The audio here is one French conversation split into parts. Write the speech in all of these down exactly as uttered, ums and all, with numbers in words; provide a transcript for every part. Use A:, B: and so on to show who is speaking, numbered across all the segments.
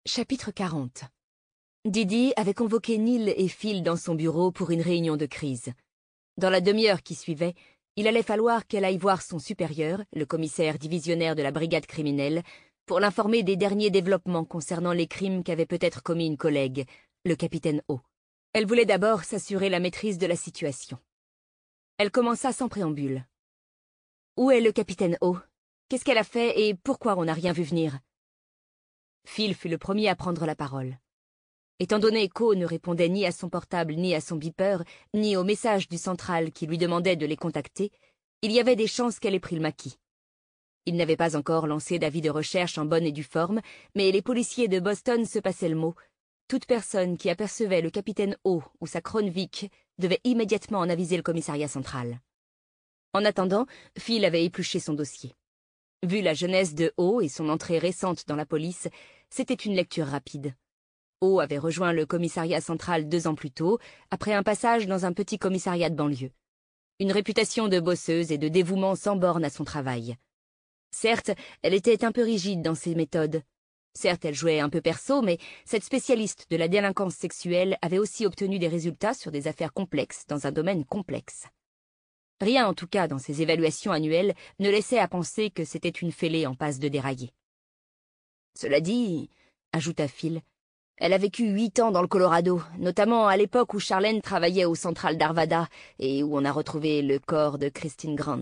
A: Chapitre quarante. Didi avait convoqué Neil et Phil dans son bureau pour une réunion de crise. Dans la demi-heure qui suivait, il allait falloir qu'elle aille voir son supérieur, le commissaire divisionnaire de la brigade criminelle, pour l'informer des derniers développements concernant les crimes qu'avait peut-être commis une collègue, le capitaine O. Elle voulait d'abord s'assurer la maîtrise de la situation. Elle commença sans préambule. « Où est le capitaine O? Qu'est-ce qu'elle a fait et pourquoi on n'a rien vu venir ?» Phil fut le premier à prendre la parole. Étant donné qu'O ne répondait ni à son portable ni à son beeper, ni aux messages du central qui lui demandait de les contacter, il y avait des chances qu'elle ait pris le maquis. Il n'avait pas encore lancé d'avis de recherche en bonne et due forme, mais les policiers de Boston se passaient le mot. Toute personne qui apercevait le capitaine O ou sa Kronvik devait immédiatement en aviser le commissariat central. En attendant, Phil avait épluché son dossier. Vu la jeunesse de O et son entrée récente dans la police, c'était une lecture rapide. O avait rejoint le commissariat central deux ans plus tôt, après un passage dans un petit commissariat de banlieue. Une réputation de bosseuse et de dévouement sans borne à son travail. Certes, elle était un peu rigide dans ses méthodes. Certes, elle jouait un peu perso, mais cette spécialiste de la délinquance sexuelle avait aussi obtenu des résultats sur des affaires complexes dans un domaine complexe. Rien, en tout cas, dans ses évaluations annuelles, ne laissait à penser que c'était une fêlée en passe de dérailler. Cela dit, ajouta Phil, elle a vécu huit ans dans le Colorado, notamment à l'époque où Charlène travaillait au central d'Arvada et où on a retrouvé le corps de Christine Grant.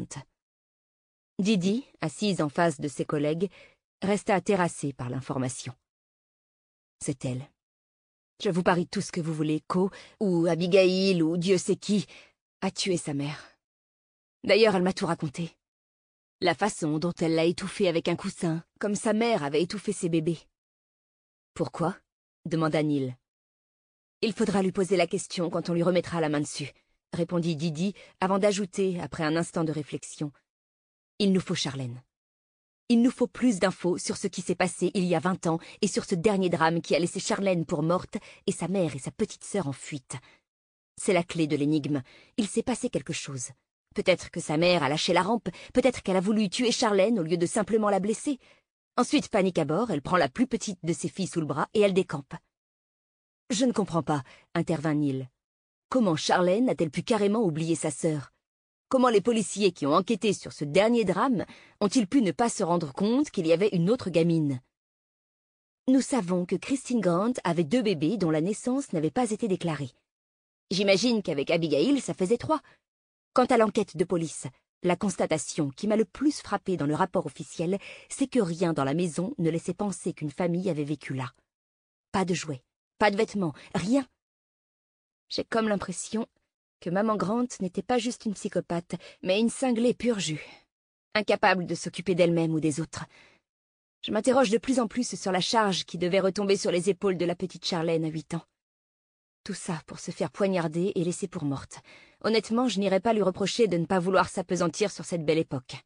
A: Didi, assise en face de ses collègues, resta terrassée par l'information. C'est elle. Je vous parie tout ce que vous voulez, qu'O, ou Abigail, ou Dieu sait qui, a tué sa mère. D'ailleurs, elle m'a tout raconté. La façon dont elle l'a étouffé avec un coussin, comme sa mère avait étouffé ses bébés. Pourquoi? Demanda Neil. Il faudra lui poser la question quand on lui remettra la main dessus, répondit Didi, avant d'ajouter, après un instant de réflexion. Il nous faut Charlène. Il nous faut plus d'infos sur ce qui s'est passé il y a vingt ans et sur ce dernier drame qui a laissé Charlène pour morte et sa mère et sa petite sœur en fuite. C'est la clé de l'énigme. Il s'est passé quelque chose. Peut-être que sa mère a lâché la rampe, peut-être qu'elle a voulu tuer Charlène au lieu de simplement la blesser. Ensuite, panique à bord, elle prend la plus petite de ses filles sous le bras et elle décampe. « Je ne comprends pas, » intervint Neil. « Comment Charlène a-t-elle pu carrément oublier sa sœur? Comment les policiers qui ont enquêté sur ce dernier drame ont-ils pu ne pas se rendre compte qu'il y avait une autre gamine? Nous savons que Christine Grant avait deux bébés dont la naissance n'avait pas été déclarée. J'imagine qu'avec Abigail, ça faisait trois. Quant à l'enquête de police, la constatation qui m'a le plus frappée dans le rapport officiel, c'est que rien dans la maison ne laissait penser qu'une famille avait vécu là. Pas de jouets, pas de vêtements, rien. J'ai comme l'impression que maman Grant n'était pas juste une psychopathe, mais une cinglée pur jus, incapable de s'occuper d'elle-même ou des autres. Je m'interroge de plus en plus sur la charge qui devait retomber sur les épaules de la petite Charlène à huit ans. Tout ça pour se faire poignarder et laisser pour morte. Honnêtement, je n'irais pas lui reprocher de ne pas vouloir s'appesantir sur cette belle époque.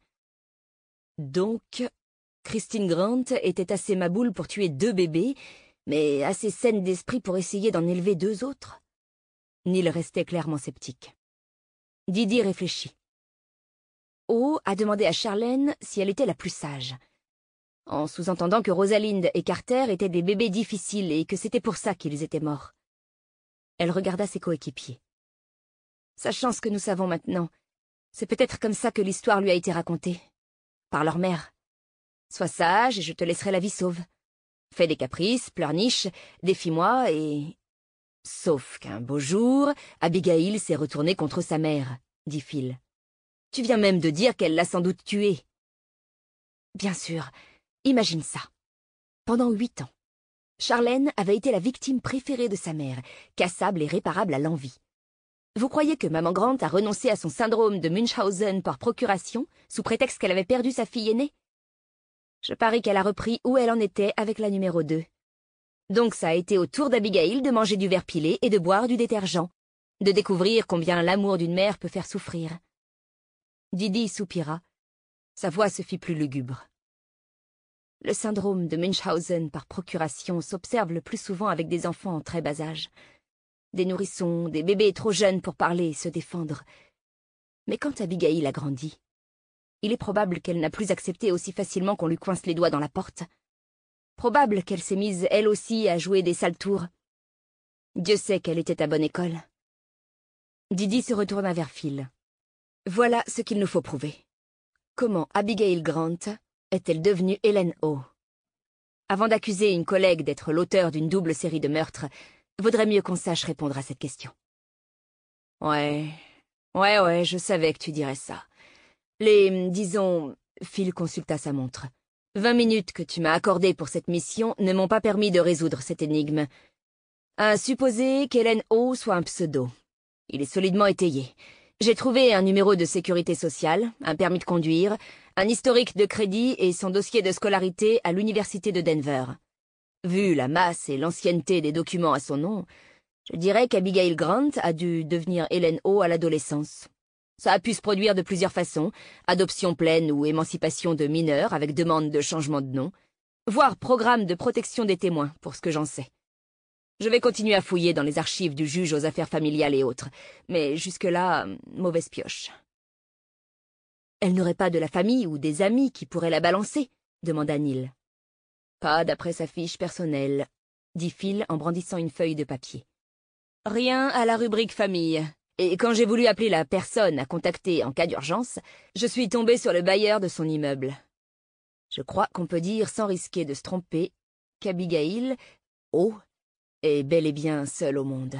A: Donc, Christine Grant était assez maboule pour tuer deux bébés, mais assez saine d'esprit pour essayer d'en élever deux autres. Neil restait clairement sceptique. Didi réfléchit. O a demandé à Charlène si elle était la plus sage, en sous-entendant que Rosalind et Carter étaient des bébés difficiles et que c'était pour ça qu'ils étaient morts. Elle regarda ses coéquipiers. Sachant ce que nous savons maintenant, c'est peut-être comme ça que l'histoire lui a été racontée. Par leur mère. Sois sage et je te laisserai la vie sauve. Fais des caprices, pleurniche, défie-moi et... Sauf qu'un beau jour, Abigail s'est retournée contre sa mère, dit Phil. Tu viens même de dire qu'elle l'a sans doute tuée. Bien sûr, imagine ça. Pendant huit ans, Charlène avait été la victime préférée de sa mère, cassable et réparable à l'envi. Vous croyez que maman Grant a renoncé à son syndrome de Munchausen par procuration, sous prétexte qu'elle avait perdu sa fille aînée? Je parie qu'elle a repris où elle en était avec la numéro deux. Donc ça a été au tour d'Abigail de manger du verre pilé et de boire du détergent, de découvrir combien l'amour d'une mère peut faire souffrir. Didi soupira. Sa voix se fit plus lugubre. Le syndrome de Munchausen par procuration s'observe le plus souvent avec des enfants en très bas âge. Des nourrissons, des bébés trop jeunes pour parler et se défendre. Mais quand Abigail a grandi, il est probable qu'elle n'a plus accepté aussi facilement qu'on lui coince les doigts dans la porte. Probable qu'elle s'est mise elle aussi à jouer des sales tours. Dieu sait qu'elle était à bonne école. Didi se retourna vers Phil. Voilà ce qu'il nous faut prouver. Comment Abigail Grant est-elle devenue Helen O? Avant d'accuser une collègue d'être l'auteur d'une double série de meurtres, vaudrait mieux qu'on sache répondre à cette question. Ouais, ouais, ouais, je savais que tu dirais ça. Les, disons, Phil consulta sa montre. Vingt minutes que tu m'as accordées pour cette mission ne m'ont pas permis de résoudre cette énigme. À supposer qu'Helen O soit un pseudo. Il est solidement étayé. J'ai trouvé un numéro de sécurité sociale, un permis de conduire, un historique de crédit et son dossier de scolarité à l'université de Denver. Vu la masse et l'ancienneté des documents à son nom, je dirais qu'Abigail Grant a dû devenir Helen O à l'adolescence. Ça a pu se produire de plusieurs façons, adoption pleine ou émancipation de mineurs avec demande de changement de nom, voire programme de protection des témoins, pour ce que j'en sais. Je vais continuer à fouiller dans les archives du juge aux affaires familiales et autres, mais jusque-là, mauvaise pioche. Elle n'aurait pas de la famille ou des amis qui pourraient la balancer, demanda Neil. Pas d'après sa fiche personnelle, dit Phil en brandissant une feuille de papier. Rien à la rubrique famille. Et quand j'ai voulu appeler la personne à contacter en cas d'urgence, je suis tombée sur le bailleur de son immeuble. Je crois qu'on peut dire sans risquer de se tromper qu'Abigail, oh, est bel et bien seule au monde.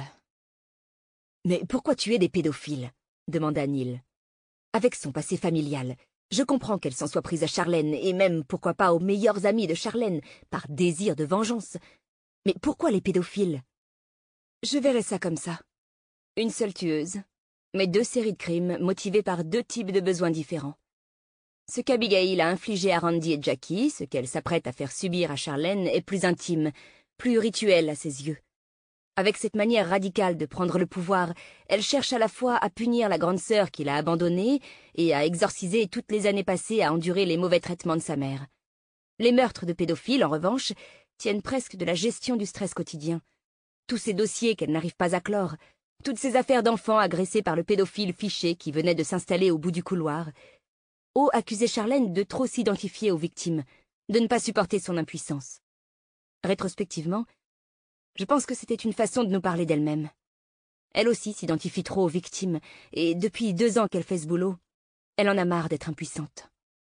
A: « Mais pourquoi tuer des pédophiles ?» demanda Neil. Avec son passé familial, je comprends qu'elle s'en soit prise à Charlène, et même, pourquoi pas, aux meilleurs amis de Charlène, par désir de vengeance. Mais pourquoi les pédophiles? Je verrais ça comme ça. Une seule tueuse, mais deux séries de crimes motivées par deux types de besoins différents. Ce qu'Abigail a infligé à Randy et Jackie, ce qu'elle s'apprête à faire subir à Charlène, est plus intime, plus rituel à ses yeux. Avec cette manière radicale de prendre le pouvoir, elle cherche à la fois à punir la grande sœur qui l'a abandonnée et à exorciser toutes les années passées à endurer les mauvais traitements de sa mère. Les meurtres de pédophiles, en revanche, tiennent presque de la gestion du stress quotidien. Tous ces dossiers qu'elle n'arrive pas à clore, toutes ces affaires d'enfants agressés par le pédophile fiché qui venait de s'installer au bout du couloir. O accusait Charlène de trop s'identifier aux victimes, de ne pas supporter son impuissance. Rétrospectivement, je pense que c'était une façon de nous parler d'elle-même. Elle aussi s'identifie trop aux victimes, et depuis deux ans qu'elle fait ce boulot, elle en a marre d'être impuissante.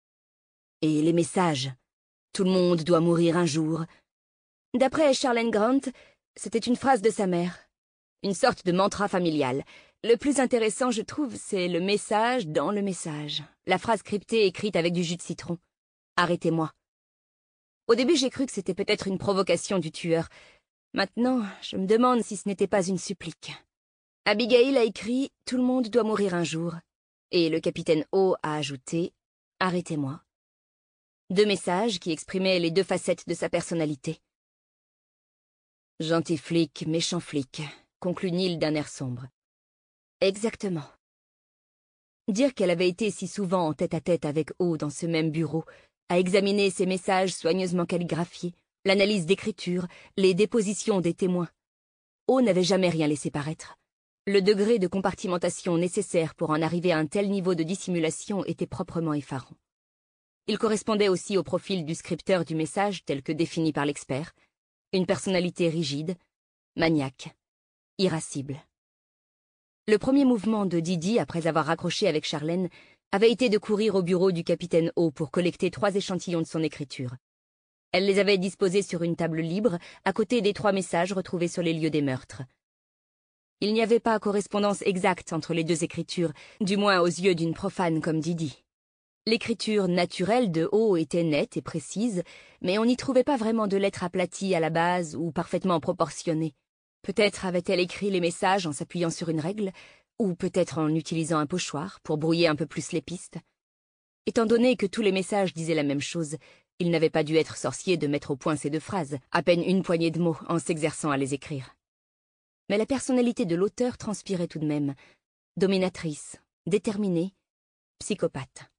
A: Et les messages. Tout le monde doit mourir un jour. D'après Charlène Grant, c'était une phrase de sa mère. Une sorte de mantra familial. Le plus intéressant, je trouve, c'est le message dans le message. La phrase cryptée écrite avec du jus de citron. Arrêtez-moi. Au début, j'ai cru que c'était peut-être une provocation du tueur. Maintenant, je me demande si ce n'était pas une supplique. Abigail a écrit « Tout le monde doit mourir un jour » et le capitaine O a ajouté « Arrêtez-moi ». Deux messages qui exprimaient les deux facettes de sa personnalité. « Gentil flic, méchant flic », conclut Neil d'un air sombre. Exactement. Dire qu'elle avait été si souvent en tête-à-tête avec O dans ce même bureau, à examiner ses messages soigneusement calligraphiés, l'analyse d'écriture, les dépositions des témoins. O n'avait jamais rien laissé paraître. Le degré de compartimentation nécessaire pour en arriver à un tel niveau de dissimulation était proprement effarant. Il correspondait aussi au profil du scripteur du message tel que défini par l'expert, une personnalité rigide, maniaque, irascible. Le premier mouvement de Didi, après avoir raccroché avec Charlène, avait été de courir au bureau du capitaine O pour collecter trois échantillons de son écriture. Elle les avait disposés sur une table libre, à côté des trois messages retrouvés sur les lieux des meurtres. Il n'y avait pas correspondance exacte entre les deux écritures, du moins aux yeux d'une profane comme Didi. L'écriture naturelle de O était nette et précise, mais on n'y trouvait pas vraiment de lettres aplaties à la base ou parfaitement proportionnées. Peut-être avait-elle écrit les messages en s'appuyant sur une règle, ou peut-être en utilisant un pochoir pour brouiller un peu plus les pistes. Étant donné que tous les messages disaient la même chose, il n'avait pas dû être sorcier de mettre au point ces deux phrases, à peine une poignée de mots, en s'exerçant à les écrire. Mais la personnalité de l'auteur transpirait tout de même, dominatrice, déterminée, psychopathe.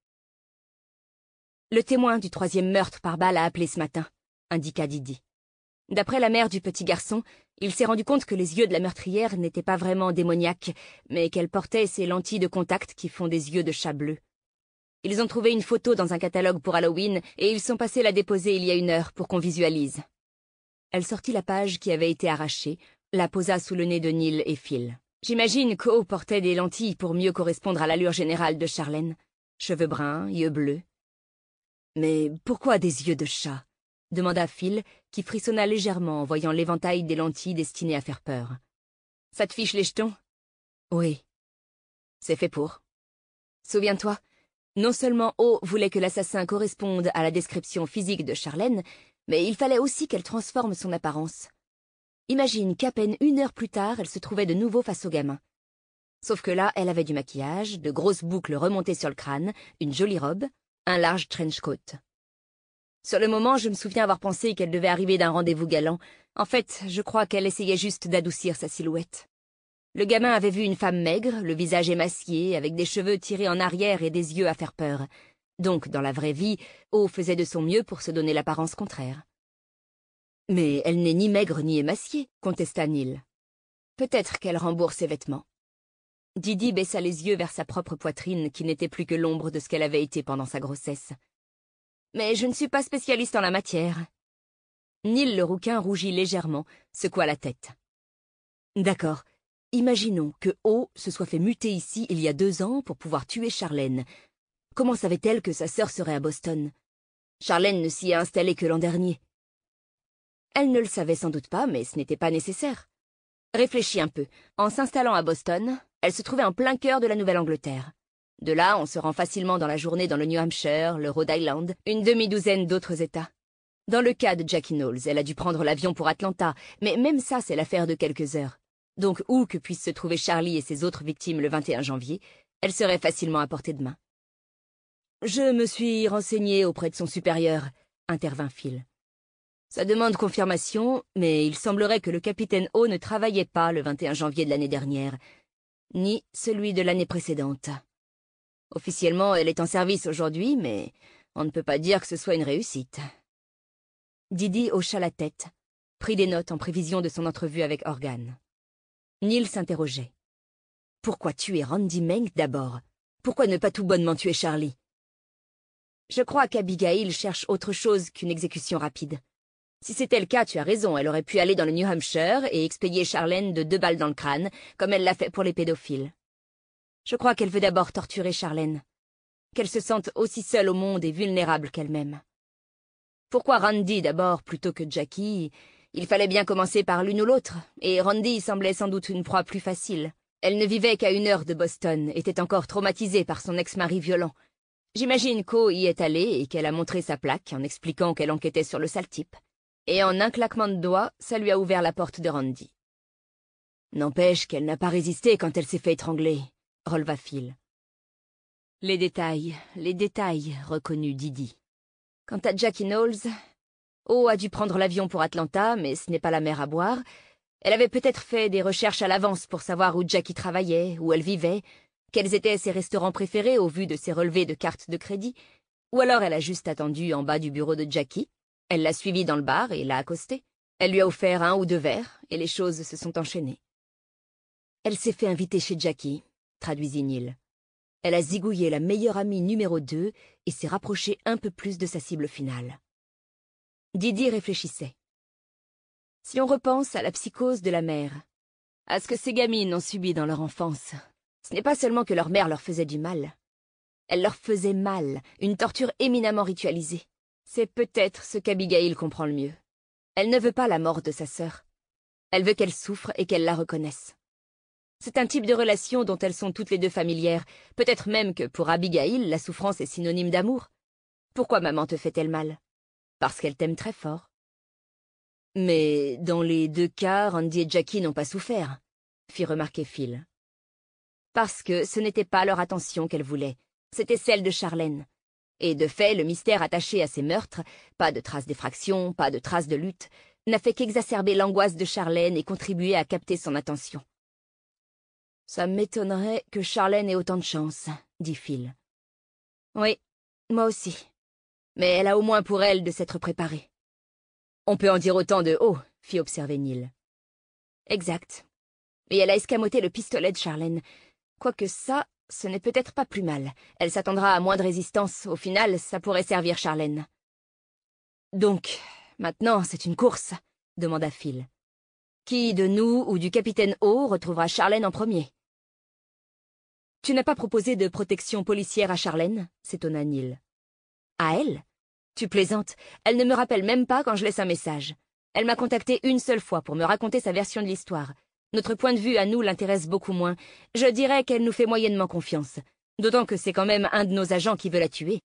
A: Le témoin du troisième meurtre par balle a appelé ce matin, indiqua Didi. D'après la mère du petit garçon, il s'est rendu compte que les yeux de la meurtrière n'étaient pas vraiment démoniaques, mais qu'elle portait ces lentilles de contact qui font des yeux de chat bleu. Ils ont trouvé une photo dans un catalogue pour Halloween et ils sont passés la déposer il y a une heure pour qu'on visualise. Elle sortit la page qui avait été arrachée, la posa sous le nez de Neil et Phil. J'imagine qu'O portait des lentilles pour mieux correspondre à l'allure générale de Charlène. Cheveux bruns, yeux bleus. Mais pourquoi des yeux de chat? Demanda Phil, qui frissonna légèrement en voyant l'éventail des lentilles destinées à faire peur. Ça te fiche les jetons? Oui. C'est fait pour. Souviens-toi, non seulement O voulait que l'assassin corresponde à la description physique de Charlène, mais il fallait aussi qu'elle transforme son apparence. Imagine qu'à peine une heure plus tard, elle se trouvait de nouveau face au gamin. Sauf que là, elle avait du maquillage, de grosses boucles remontées sur le crâne, une jolie robe, un large trench coat. Sur le moment, je me souviens avoir pensé qu'elle devait arriver d'un rendez-vous galant. En fait, je crois qu'elle essayait juste d'adoucir sa silhouette. Le gamin avait vu une femme maigre, le visage émacié, avec des cheveux tirés en arrière et des yeux à faire peur. Donc, dans la vraie vie, O faisait de son mieux pour se donner l'apparence contraire. « Mais elle n'est ni maigre ni émaciée », contesta Neil. « Peut-être qu'elle rembourse ses vêtements. » Didi baissa les yeux vers sa propre poitrine, qui n'était plus que l'ombre de ce qu'elle avait été pendant sa grossesse. « Mais je ne suis pas spécialiste en la matière. » Neil le rouquin rougit légèrement, secoua la tête. « D'accord. Imaginons que O se soit fait muter ici il y a deux ans pour pouvoir tuer Charlène. Comment savait-elle que sa sœur serait à Boston? Charlène ne s'y est installée que l'an dernier. » Elle ne le savait sans doute pas, mais ce n'était pas nécessaire. Réfléchis un peu. En s'installant à Boston, elle se trouvait en plein cœur de la Nouvelle-Angleterre. De là, on se rend facilement dans la journée dans le New Hampshire, le Rhode Island, une demi-douzaine d'autres États. Dans le cas de Jackie Knowles, elle a dû prendre l'avion pour Atlanta, mais même ça, c'est l'affaire de quelques heures. Donc, où que puissent se trouver Charlie et ses autres victimes le vingt et un janvier, elle serait facilement à portée de main. « Je me suis renseigné auprès de son supérieur », intervint Phil. « Ça demande confirmation, mais il semblerait que le capitaine O ne travaillait pas le vingt et un janvier de l'année dernière, ni celui de l'année précédente. Officiellement, elle est en service aujourd'hui, mais on ne peut pas dire que ce soit une réussite. » Didi hocha la tête, prit des notes en prévision de son entrevue avec Organ. Neil s'interrogeait. Pourquoi tuer Randy Menck d'abord? Pourquoi ne pas tout bonnement tuer Charlie? Je crois qu'Abigail cherche autre chose qu'une exécution rapide. Si c'était le cas, tu as raison, elle aurait pu aller dans le New Hampshire et expédier Charlène de deux balles dans le crâne, comme elle l'a fait pour les pédophiles. Je crois qu'elle veut d'abord torturer Charlène, qu'elle se sente aussi seule au monde et vulnérable qu'elle-même. Pourquoi Randy d'abord plutôt que Jackie? Il fallait bien commencer par l'une ou l'autre, et Randy semblait sans doute une proie plus facile. Elle ne vivait qu'à une heure de Boston, était encore traumatisée par son ex-mari violent. J'imagine qu'O y est allée et qu'elle a montré sa plaque en expliquant qu'elle enquêtait sur le sale type. Et en un claquement de doigts, ça lui a ouvert la porte de Randy. N'empêche qu'elle n'a pas résisté quand elle s'est fait étrangler, releva Phil. Les détails, les détails, reconnut Didi. Quant à Jackie Knowles, O a dû prendre l'avion pour Atlanta, mais ce n'est pas la mer à boire. Elle avait peut-être fait des recherches à l'avance pour savoir où Jackie travaillait, où elle vivait, quels étaient ses restaurants préférés au vu de ses relevés de cartes de crédit, ou alors elle a juste attendu en bas du bureau de Jackie. Elle l'a suivi dans le bar et l'a accosté. Elle lui a offert un ou deux verres, et les choses se sont enchaînées. Elle s'est fait inviter chez Jackie, traduisit Neil. Elle a zigouillé la meilleure amie numéro deux et s'est rapprochée un peu plus de sa cible finale. Didi réfléchissait. Si on repense à la psychose de la mère, à ce que ces gamines ont subi dans leur enfance, ce n'est pas seulement que leur mère leur faisait du mal. Elle leur faisait mal, une torture éminemment ritualisée. C'est peut-être ce qu'Abigail comprend le mieux. Elle ne veut pas la mort de sa sœur. Elle veut qu'elle souffre et qu'elle la reconnaisse. C'est un type de relation dont elles sont toutes les deux familières. Peut-être même que pour Abigail, la souffrance est synonyme d'amour. Pourquoi maman te fait-elle mal? Parce qu'elle t'aime très fort. Mais dans les deux cas, Randy et Jackie n'ont pas souffert, fit remarquer Phil. Parce que ce n'était pas leur attention qu'elle voulait, c'était celle de Charlène. Et de fait, le mystère attaché à ces meurtres, pas de traces d'effraction, pas de traces de lutte, n'a fait qu'exacerber l'angoisse de Charlène et contribuer à capter son attention. « Ça m'étonnerait que Charlène ait autant de chance, » dit Phil. « Oui, moi aussi. Mais elle a au moins pour elle de s'être préparée. »« On peut en dire autant de O, » fit observer Neil. « Exact. Et elle a escamoté le pistolet de Charlène. Quoique ça, Ce n'est peut-être pas plus mal. Elle s'attendra à moins de résistance. Au final, ça pourrait servir Charlène. Donc, maintenant, c'est une course, demanda Phil. Qui de nous ou du capitaine O retrouvera Charlène en premier? Tu n'as pas proposé de protection policière à Charlène? S'étonna Neil. À elle? Tu plaisantes. Elle ne me rappelle même pas quand je laisse un message. Elle m'a contacté une seule fois pour me raconter sa version de l'histoire. Notre point de vue à nous l'intéresse beaucoup moins. Je dirais qu'elle nous fait moyennement confiance. D'autant que c'est quand même un de nos agents qui veut la tuer.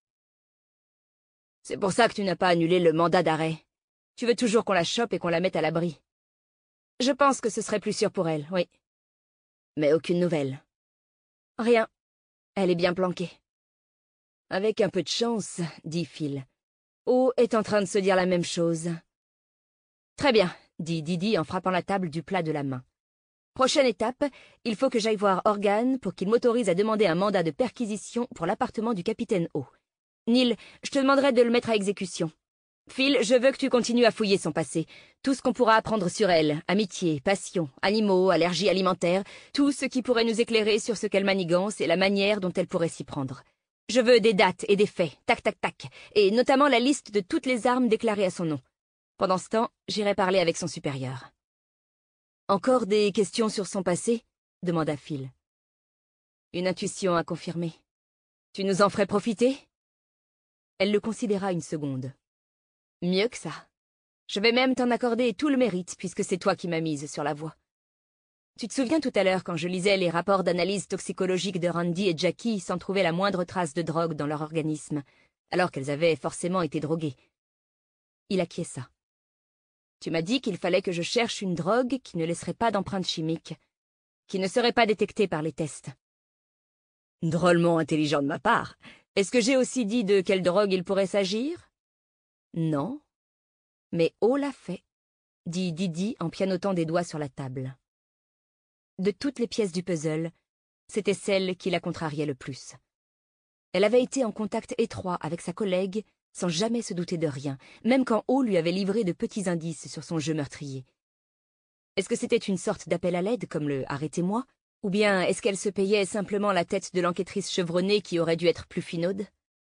A: C'est pour ça que tu n'as pas annulé le mandat d'arrêt. Tu veux toujours qu'on la chope et qu'on la mette à l'abri. Je pense que ce serait plus sûr pour elle, oui. Mais aucune nouvelle. Rien. Elle est bien planquée. Avec un peu de chance, dit Phil. O est en train de se dire la même chose. Très bien, dit Didi en frappant la table du plat de la main. Prochaine étape, il faut que j'aille voir Organe pour qu'il m'autorise à demander un mandat de perquisition pour l'appartement du capitaine O. Neil, je te demanderai de le mettre à exécution. Phil, je veux que tu continues à fouiller son passé. Tout ce qu'on pourra apprendre sur elle, amitié, passion, animaux, allergies alimentaires, tout ce qui pourrait nous éclairer sur ce qu'elle manigance et la manière dont elle pourrait s'y prendre. Je veux des dates et des faits, tac tac tac, et notamment la liste de toutes les armes déclarées à son nom. Pendant ce temps, j'irai parler avec son supérieur. Encore des questions sur son passé? Demanda Phil. Une intuition à confirmer. Tu nous en ferais profiter? Elle le considéra une seconde. Mieux que ça. Je vais même t'en accorder tout le mérite, puisque c'est toi qui m'as mise sur la voie. Tu te souviens tout à l'heure quand je lisais les rapports d'analyse toxicologique de Randy et Jackie sans trouver la moindre trace de drogue dans leur organisme, alors qu'elles avaient forcément été droguées. Il acquiesça. Tu m'as dit qu'il fallait que je cherche une drogue qui ne laisserait pas d'empreinte chimique, qui ne serait pas détectée par les tests. Drôlement intelligent de ma part. Est-ce que j'ai aussi dit de quelle drogue il pourrait s'agir? Non. Mais O l'a fait, dit Didi en pianotant des doigts sur la table. De toutes les pièces du puzzle, c'était celle qui la contrariait le plus. Elle avait été en contact étroit avec sa collègue sans jamais se douter de rien, même quand O lui avait livré de petits indices sur son jeu meurtrier. Est-ce que c'était une sorte d'appel à l'aide, comme le « arrêtez-moi » ou bien est-ce qu'elle se payait simplement la tête de l'enquêtrice chevronnée qui aurait dû être plus finaude?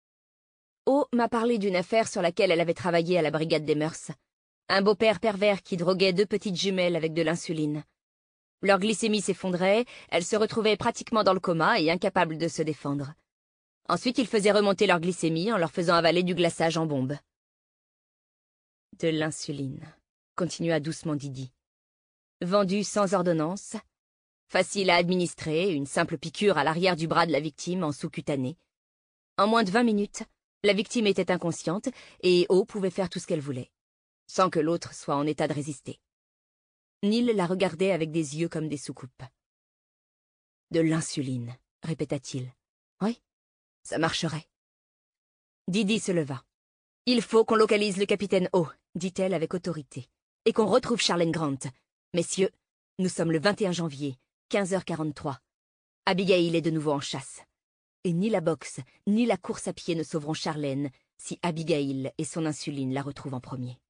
A: O m'a parlé d'une affaire sur laquelle elle avait travaillé à la brigade des mœurs. Un beau-père pervers qui droguait deux petites jumelles avec de l'insuline. Leur glycémie s'effondrait, elles se retrouvaient pratiquement dans le coma et incapables de se défendre. Ensuite, il faisait remonter leur glycémie en leur faisant avaler du glaçage en bombe. De l'insuline, continua doucement Didi. Vendue sans ordonnance, facile à administrer, une simple piqûre à l'arrière du bras de la victime en sous-cutané. En moins de vingt minutes, la victime était inconsciente et O pouvait faire tout ce qu'elle voulait, sans que l'autre soit en état de résister. Neil la regardait avec des yeux comme des soucoupes. De l'insuline, répéta-t-il. Oui, ça marcherait. Didi se leva. Il faut qu'on localise le capitaine O, dit-elle avec autorité, et qu'on retrouve Charlène Grant. Messieurs, nous sommes le vingt et un janvier, quinze heures quarante-trois. Abigail est de nouveau en chasse. Et ni la boxe, ni la course à pied ne sauveront Charlène si Abigail et son insuline la retrouvent en premier.